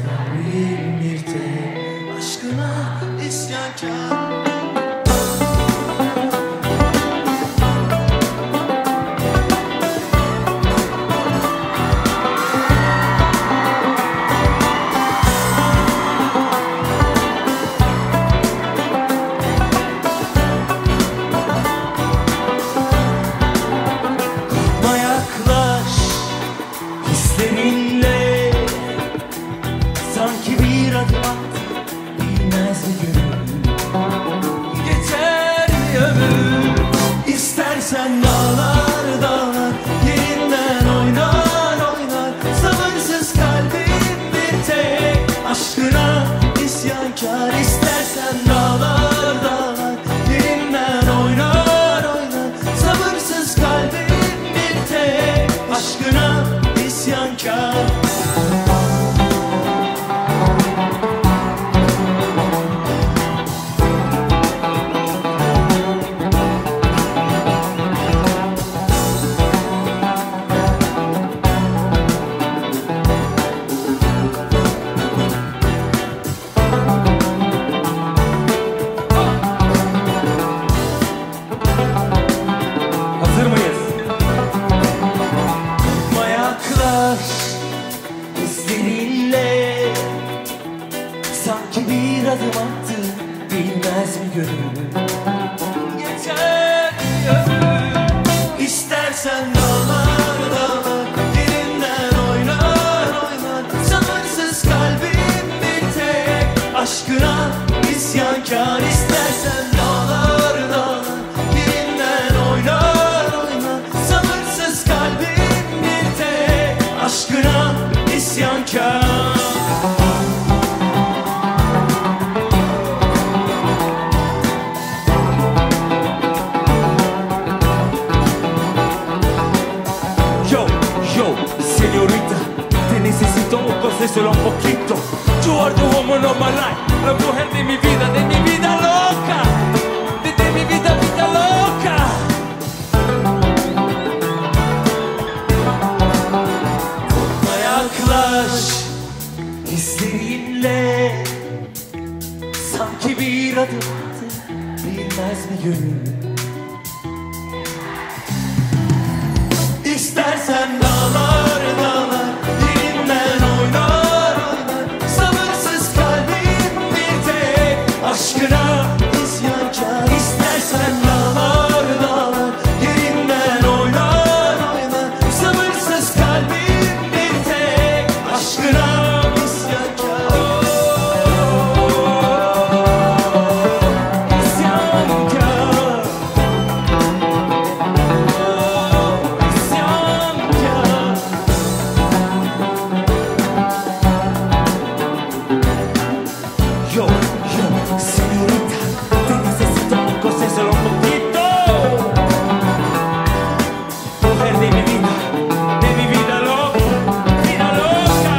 kalbim bir tek aşkına isyankar. Seninle sanki bir adım at, bilmez mi gönül? Geçer bir ömür. İstersen dağlar dağlar yerinden oynar oynar. Sabırsız kalbim bir tek aşkına isyankar. İstersen dağlar dağlar yerinden oynar oynar. Sabırsız kalbim bir tek aşkına isyankar. Hazır mıyız? İzlerinle sanki bir adım attı, bilmez mi gönül? Geçer ömür. İstersen dağlar dağlar yerinden oynar oynar. Sabırsız kalbim bir tek aşkına isyankar. İstersen dağlar dağlar yerinden oynar oynar. Sabırsız kalbim bir tek aşkına isyankar. Yo, yo, señorita, te necesito un consejo un poquito. You are the woman of my life, la mujer de mi vida loca, de mi vida loca. Yaklaş hislerinle sanki bir adım attı, bilmez mi gönül? İstersen dağlar dağlar yerinden oynar oynar. Sabırsız kalbim bir tek aşkına isyankar. İstersen dağlar dağlar yerinden oynar oynar. Sabırsız kalbim bir tek aşkına isyankar. Yo, yo, señorita, te necesito un consejo un poquito. Mujer de mi vida loca, vida loca.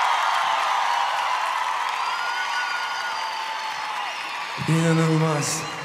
İnanılmaz.